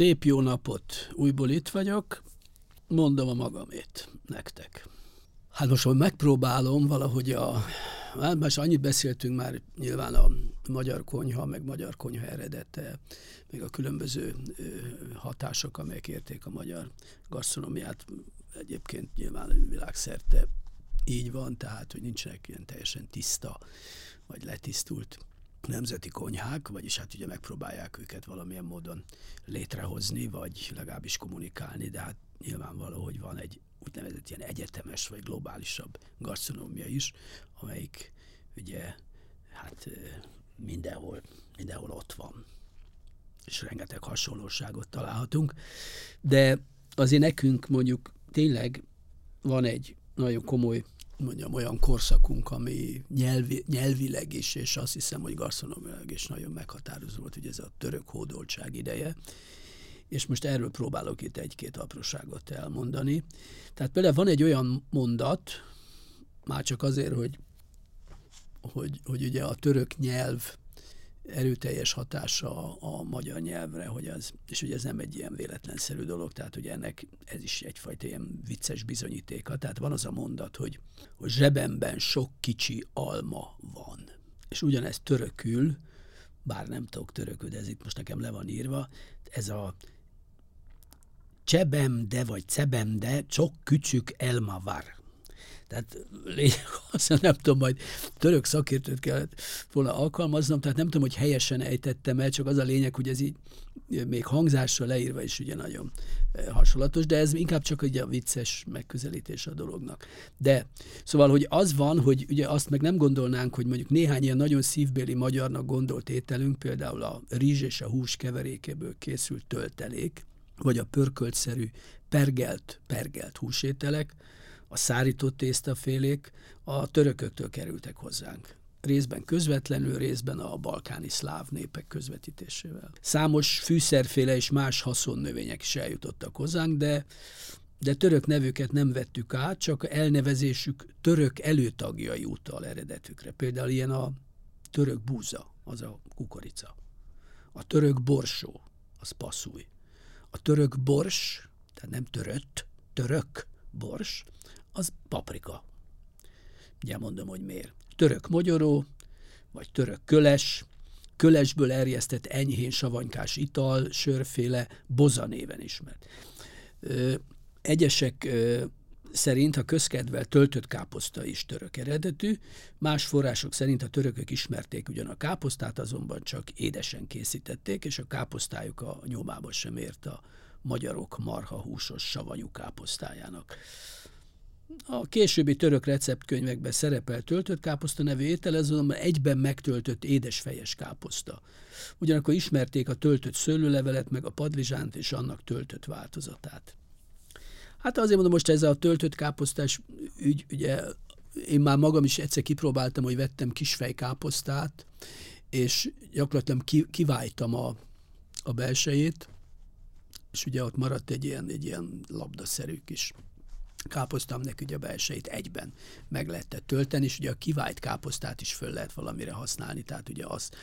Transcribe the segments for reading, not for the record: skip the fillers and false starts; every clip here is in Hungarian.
Szép jó napot! Újból itt vagyok, mondom a magamét nektek. Hát most, hogy megpróbálom valahogy most annyit beszéltünk már nyilván a magyar konyha, meg magyar konyha eredete, meg a különböző hatások, amelyek érték a magyar gasztronómiát. Egyébként nyilván világszerte így van, tehát, hogy nincsenek ilyen teljesen tiszta, vagy letisztult nemzeti konyhák, vagyis hát ugye megpróbálják őket valamilyen módon létrehozni, vagy legalábbis kommunikálni, de hát nyilvánvaló, hogy van egy úgynevezett ilyen egyetemes, vagy globálisabb gasztronómia is, amelyik ugye hát mindenhol ott van, és rengeteg hasonlóságot találhatunk, de azért nekünk mondjuk tényleg van egy nagyon komoly, mondjam, olyan korszakunk, ami nyelvileg is, és azt hiszem, hogy gasztronómiailag is nagyon meghatározó volt, hogy ez a török hódoltság ideje, és most erről próbálok itt egy-két apróságot elmondani. Tehát például van egy olyan mondat, már csak azért, hogy ugye a török nyelv erőteljes hatása a magyar nyelvre, és ugye ez nem egy ilyen véletlenszerű dolog, tehát ugye ennek ez is egyfajta ilyen vicces bizonyítéka. Tehát van az a mondat, hogy zsebemben sok kicsi alma van. És ugyanez törökül, bár nem tudok törökül, de ez itt most nekem le van írva, ez a csebemde vagy cebemde csak küçük elma var. Tehát azt nem tudom, majd török szakértőt kellett volna alkalmaznom, tehát nem tudom, hogy helyesen ejtettem el, csak az a lényeg, hogy ez így még hangzásra leírva is ugye nagyon hasonlatos, de ez inkább csak ugye a vicces megközelítés a dolognak. De szóval, hogy az van, hogy ugye azt meg nem gondolnánk, hogy mondjuk néhány ilyen nagyon szívbéli magyarnak gondolt ételünk, például a rizs és a hús keverékéből készült töltelék, vagy a pörköltszerű pergelt húsételek, a szárított tésztafélék a törököktől kerültek hozzánk. Részben közvetlenül, részben a balkáni szláv népek közvetítésével. Számos fűszerféle és más haszonnövények is eljutottak hozzánk, de török nevüket nem vettük át, csak elnevezésük török előtagjai utal eredetükre. Például ilyen a török búza, az a kukorica. A török borsó, az passzúj. A török bors, tehát nem török bors, az paprika. Ugye mondom, hogy miért. Török mogyoró, vagy török kölesből erjesztett enyhén savanykás ital, sörféle, boza néven ismert. Egyesek szerint a közkedvelt töltött káposzta is török eredetű, más források szerint a törökök ismerték ugyan a káposztát, azonban csak édesen készítették, és a káposztájuk a nyomába sem ért a magyarok marhahúsos savanyú káposztájának. A későbbi török receptkönyvekben szerepel töltött káposzta nevű étel, ez azonban egyben megtöltött édesfejes káposzta. Ugyanakkor ismerték a töltött szőlőlevelet, meg a padlizsánt és annak töltött változatát. Hát azért mondom, most ez a töltött káposztás ügy, ugye én már magam is egyszer kipróbáltam, hogy vettem kisfejkáposztát, és gyakorlatilag kivájtam a belsejét, és ugye ott maradt egy ilyen labdaszerű kis káposztámnak ugye a belsejét egyben meg lehetett tölteni, és ugye a kivájt káposztát is föl lehet valamire használni, tehát ugye azt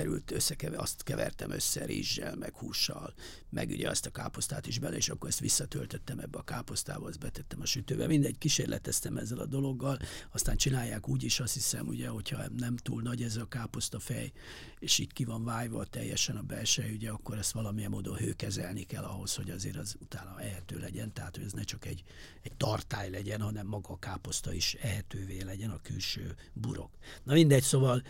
kevertem össze rizssel, meg hússal, meg ugye azt a káposztát is bele, és akkor ezt visszatöltöttem ebbe a káposztába, azt betettem a sütőbe. Mindegy, kísérleteztem ezzel a dologgal, aztán csinálják úgy is, azt hiszem, ugye, hogyha nem túl nagy ez a káposztafej, és így ki van vájva teljesen a belsej, ugye, akkor ezt valamilyen módon hőkezelni kell ahhoz, hogy azért az utána ehető legyen, tehát hogy ez ne csak egy tartály legyen, hanem maga a káposzta is ehetővé legyen, a külső burok. Na mindegy, szóval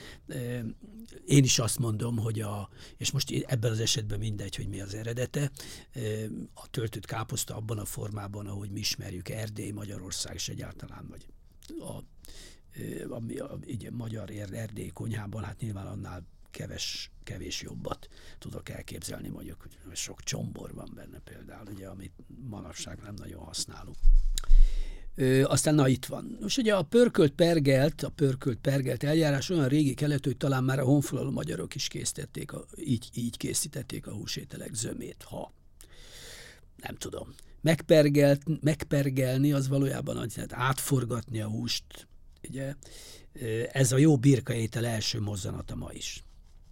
én is azt mondom, hogy és most ebben az esetben mindegy, hogy mi az eredete, a töltött káposzta abban a formában, ahogy mi ismerjük, Erdély, Magyarország és egyáltalán, vagy a magyar Erdély konyhában, hát nyilván annál kevés jobbat tudok elképzelni, mondjuk, hogy sok csombor van benne például, ugye, amit manapság nem nagyon használunk. Aztán na itt van. Most ugye a pörkölt pergelt eljárás olyan régi keletű, hogy talán már a honfoglaló magyarok is készítették, így készítették a húsételek zömét, ha nem tudom. Megpergelni az valójában az, tehát átforgatni a húst, ugye, ez a jó birkaétel első mozzanata ma is.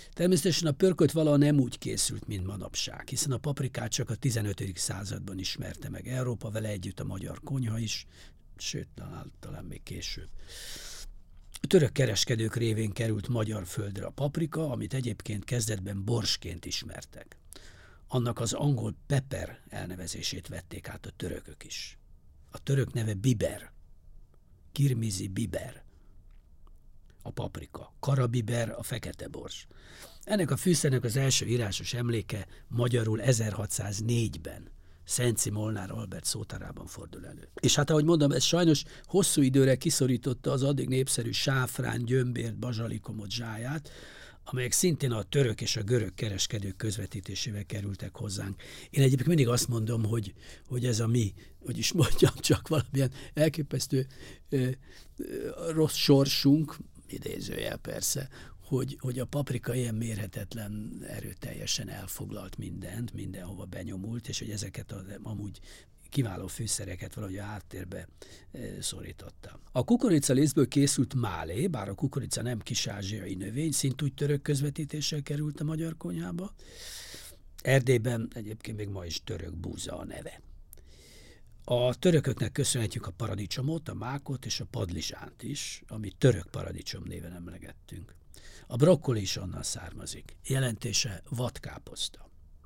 Természetesen a pörkölt vala nem úgy készült, mint manapság, hiszen a paprikát csak a 15. században ismerte meg Európa, vele együtt a magyar konyha is, sőt, talán még később. A török kereskedők révén került magyar földre a paprika, amit egyébként kezdetben borsként ismertek. Annak az angol pepper elnevezését vették át a törökök is. A török neve biber, kirmizi biber, a paprika, karabiber, a fekete bors. Ennek a fűszernek az első írásos emléke magyarul 1604-ben Szenci Molnár Albert szótárában fordul elő. És hát ahogy mondom, ez sajnos hosszú időre kiszorította az addig népszerű sáfrán, gyömbért, bazsalikomot zsáját, amelyek szintén a török és a görög kereskedők közvetítésével kerültek hozzánk. Én egyébként mindig azt mondom, hogy ez a mi, hogy is mondjam, csak valamilyen elképesztő rossz sorsunk, idézőjel persze, hogy a paprika ilyen mérhetetlen erőteljesen elfoglalt mindent, mindenhova benyomult, és hogy ezeket az amúgy kiváló fűszereket valahogy a háttérbe szorította. A kukoricalisztből készült málé, bár a kukorica nem kis-ázsiai növény, szintúgy török közvetítéssel került a magyar konyhába. Erdélyben egyébként még ma is török búza a neve. A törököknek köszönhetjük a paradicsomot, a mákot és a padlizsánt is, amit török paradicsom néven emlegettünk. A brokkoli is onnan származik. Jelentése vadkáposzta.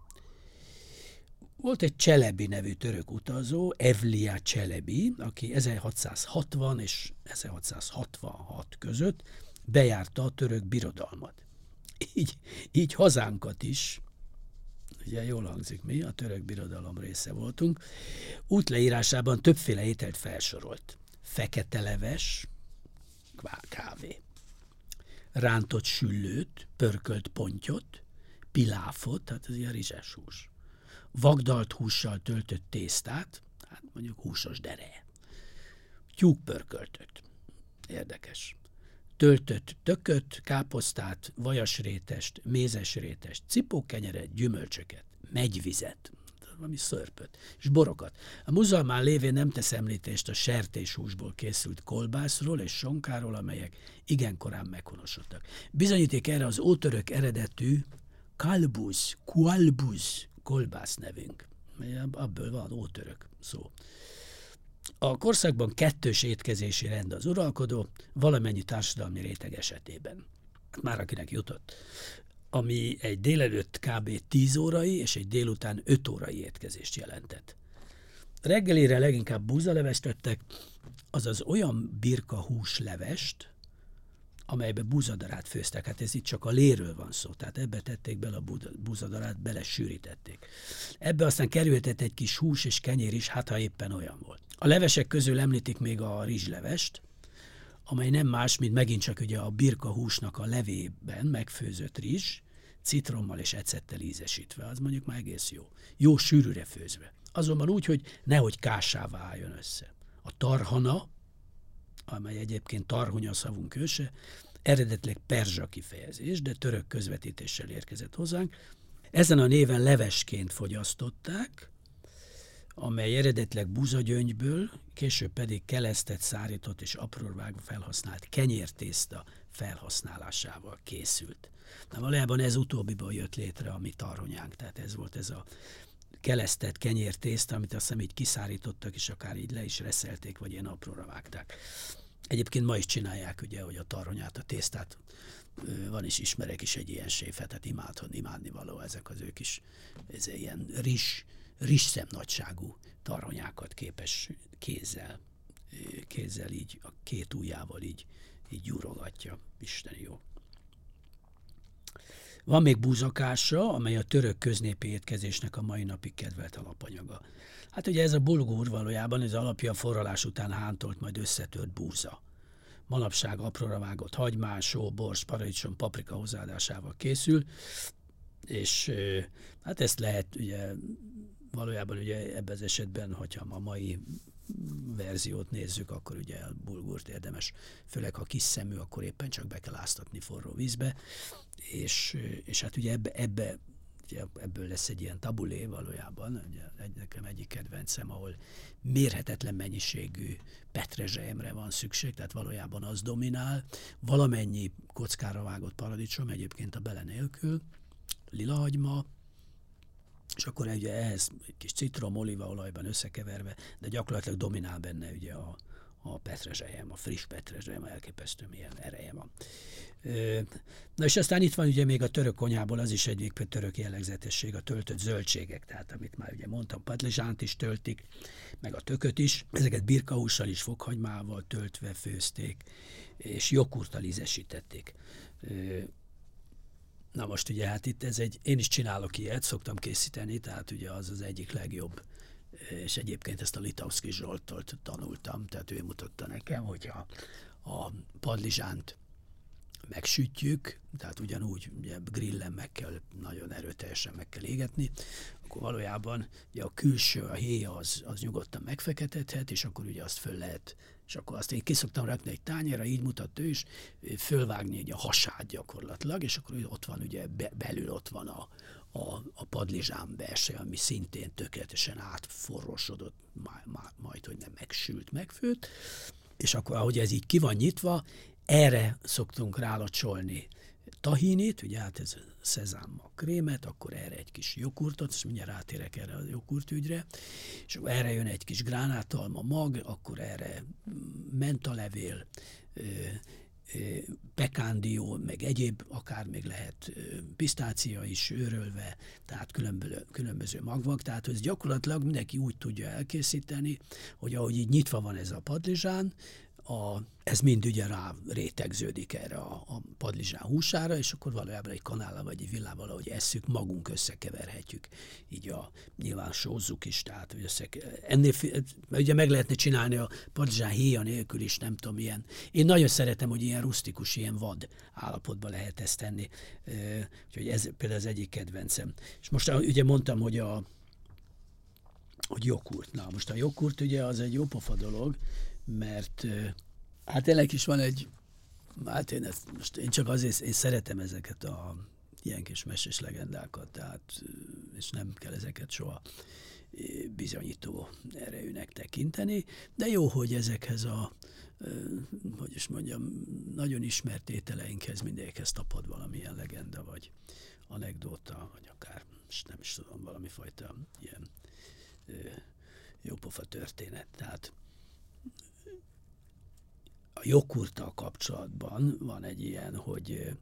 Volt egy Cselebi nevű török utazó, Evliya Cselebi, aki 1660 és 1666 között bejárta a török birodalmat. Így hazánkat is, ugye jól hangzik, mi a török birodalom része voltunk, útleírásában többféle ételt felsorolt. Fekete leves, kávé, rántott süllőt, pörkölt pontyot, piláfot, tehát ez ilyen rizses hús, vagdalt hússal töltött tésztát, hát mondjuk húsos dereje, tyúkpörköltöt, érdekes, töltött tököt, káposztát, vajasrétest, mézesrétest, cipókenyeret, gyümölcsöket, megyvizet, valami szörpöt, és borokat. A muzalmán lévén nem tesz említést a sertéshúsból készült kolbászról és sonkáról, amelyek igen korán meghonosodtak. Bizonyíték erre az ótörök eredetű kalbuz, kualbuz kolbász nevünk. Abból van ótörök szó. A korszakban kettős étkezési rend az uralkodó, valamennyi társadalmi réteg esetében. Már akinek jutott. Ami egy délelőtt kb. 10 órai és egy délután 5 órai étkezést jelentett. Reggelire leginkább búzalevest tettek, azaz olyan birka húslevest, amelybe búzadarát főztek. Hát ez itt csak a léről van szó, tehát ebbe tették bele a búzadarát, belesűrítették. Ebbe aztán kerültett egy kis hús és kenyér is, hát ha éppen olyan volt. A levesek közül említik még a rizslevest, amely nem más, mint megint csak ugye a birka húsnak a levében megfőzött rizs, citrommal és ecettel ízesítve. Az mondjuk már egész jó. Jó sűrűre főzve. Azonban úgy, hogy nehogy kássává álljon össze. A tarhana, amely egyébként tarhunya szavunk őse, eredetileg perzsa kifejezés, de török közvetítéssel érkezett hozzánk. Ezen a néven levesként fogyasztották, amely eredetileg búzagyöngyből, később pedig kelesztett, szárított és apróra vágva felhasznált kenyértészta felhasználásával készült. Na valójában ez utóbbiból jött létre a mi tarhonyánk, tehát ez volt ez a kelesztett kenyértészta, amit azt hiszem így kiszárítottak, és akár így le is reszelték, vagy ilyen apróra vágták. Egyébként ma is csinálják, ugye, hogy a tarhonyát, a tésztát, van is, ismerek is egy ilyen séfet, tehát imádni való ezek az ők is, ez ilyen rizsszem nagyságú tarhonyákat képes kézzel így, a két ujjával így gyúrogatja. Isten jó. Van még búzakása, amely a török köznépi étkezésnek a mai napig kedvelt alapanyaga. Hát ugye ez a bulgur valójában az alapja a forralás után hántolt, majd összetört búza. Manapság apróra vágott hagymás, só, bors, paradicsom, paprika hozzáadásával készül, és hát ezt lehet ugye valójában ugye ebben az esetben, hogyha a mai verziót nézzük, akkor ugye a bulgurt érdemes, főleg ha kis szemű, akkor éppen csak be kell áztatni forró vízbe, és hát ugye ebbe ugye ebből lesz egy ilyen tabulé valójában, ugye nekem egyik kedvencem, ahol mérhetetlen mennyiségű petrezselyemre van szükség, tehát valójában az dominál, valamennyi kockára vágott paradicsom, egyébként a bele nélkül, lilahagyma, és akkor ugye ehhez egy kis citrom, olívaolajban összekeverve, de gyakorlatilag dominál benne ugye a petrezselyem, a friss petrezselyem, elképesztő milyen ereje van. Na és aztán itt van ugye még a török konyhából, az is egy török jellegzetesség, a töltött zöldségek, tehát amit már ugye mondtam, padlizsánt is töltik, meg a tököt is, ezeket birkahússal is, fokhagymával töltve főzték, és joghurttal ízesítették. Na most ugye hát itt én is csinálok ilyet, szoktam készíteni, tehát ugye az az egyik legjobb, és egyébként ezt a Litauszky Zsolttól tanultam, tehát ő mutatta nekem, hogy a padlizsánt megsütjük, tehát ugyanúgy ugye grillen meg kell, nagyon erőteljesen meg kell égetni, akkor valójában ugye a külső, a héja az nyugodtan megfeketedhet, és akkor ugye azt föl lehet, és akkor azt én ki szoktam rakni egy tányérra, így mutatta ő is, fölvágni ugye a hasát gyakorlatilag, és akkor ott van ugye belül ott van a padlizsán belső, ami szintén tökéletesen átforrósodott, majd hogy nem megsült, megfőtt, és akkor ahogy ez így ki van nyitva, erre szoktunk rálocsolni tahinit, ugye hát ez szezámmal krémet, akkor erre egy kis joghurtot, és mindjárt rátérek erre a joghurtügyre, és erre jön egy kis gránátalma mag, akkor erre mentalevél, pekándió, meg egyéb, akár még lehet pisztácia is őrölve, tehát különböző magvak, tehát ez gyakorlatilag mindenki úgy tudja elkészíteni, hogy ahogy így nyitva van ez a padlizsán, ez mind ugye rá rétegződik erre a padlizsán húsára, és akkor valójában egy kanállal vagy egy villával, ahogy esszük, magunk összekeverhetjük. Így nyilván sózzuk is, tehát ennél ugye meg lehetne csinálni a padlizsán héja nélkül is, nem tudom, ilyen. Én nagyon szeretem, hogy ilyen rusztikus, ilyen vad állapotban lehet ezt tenni. Úgyhogy ez például az egyik kedvencem. És most ugye mondtam, hogy joghurt. Na, most a joghurt ugye az egy jópofa dolog, mert hát ennek is van hát én csak azért én szeretem ezeket a ilyen kis mesés legendákat, tehát, és nem kell ezeket soha bizonyító erejűnek tekinteni, de jó, hogy ezekhez hogy is mondjam, nagyon ismert ételeinkhez mindegyikhez tapad valamilyen legenda, vagy anekdóta, vagy akár, nem is tudom, valami fajta ilyen jópofa történet. Tehát a joghurttal kapcsolatban van egy ilyen, hogy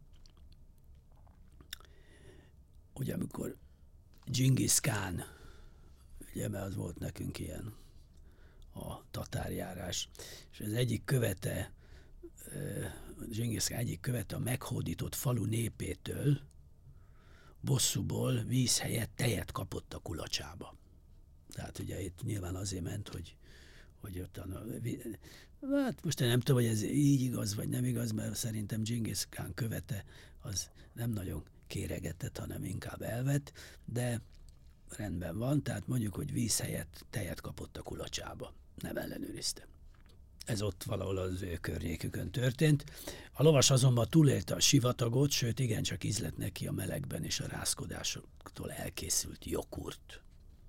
amikor Dzsingisz Kán, ugye, mert az volt nekünk ilyen a tatárjárás, és az egyik követe, Dzsingisz Kán egyik követe a meghódított falu népétől bosszúból víz helyett tejet kapott a kulacsába. Tehát ugye itt nyilván azért ment, hogy ott hát most én nem tudom, hogy ez így igaz, vagy nem igaz, mert szerintem Dzsingisz Kán követe az nem nagyon kéregetett, hanem inkább elvett, de rendben van, tehát mondjuk, hogy víz helyett tejet kapott a kulacsába. Nem ellenőriztem. Ez ott valahol az ő környékükön történt. A lovas azonban túlélte a sivatagot, sőt igencsak ízlett neki a melegben és a rázkodásoktól elkészült joghurt.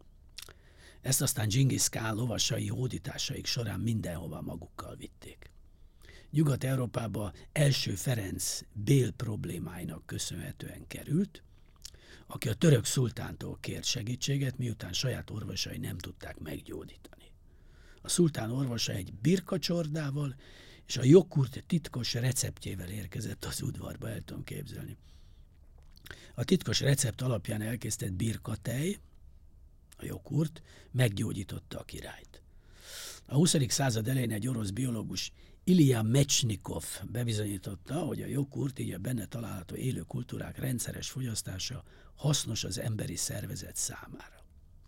Ezt aztán Dzsingisz Kán lovasai hódításaik során mindenhova magukkal vitték. Nyugat-Európába első Ferenc bél problémáinak köszönhetően került, aki a török szultántól kért segítséget, miután saját orvosai nem tudták meggyógyítani. A szultán orvosa egy birkacsordával és a joghurt titkos receptjével érkezett az udvarba, el tudom képzelni. A titkos recept alapján elkészített birkatej, a joghurt, meggyógyította a királyt. A 20. század elején egy orosz biológus, Ilja Mechnikov bebizonyította, hogy a joghurt, így a benne található élő kultúrák rendszeres fogyasztása hasznos az emberi szervezet számára.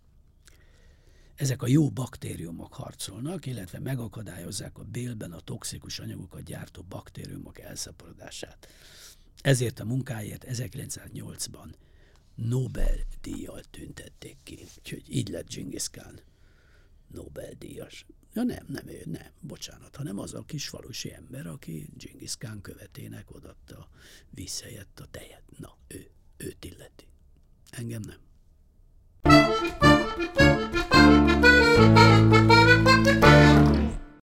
Ezek a jó baktériumok harcolnak, illetve megakadályozzák a bélben a toxikus anyagokat gyártó baktériumok elszaporodását. Ezért a munkáért 1908-ban Nobel-díjjal tüntették ki. Úgyhogy így lett Dzsingisz Kán Nobel-díjas. Ja nem, bocsánat, hanem az a kis falusi ember, aki Dzsingisz Kán követének odatta víz helyett a tejet. Na, őt illeti. Engem nem.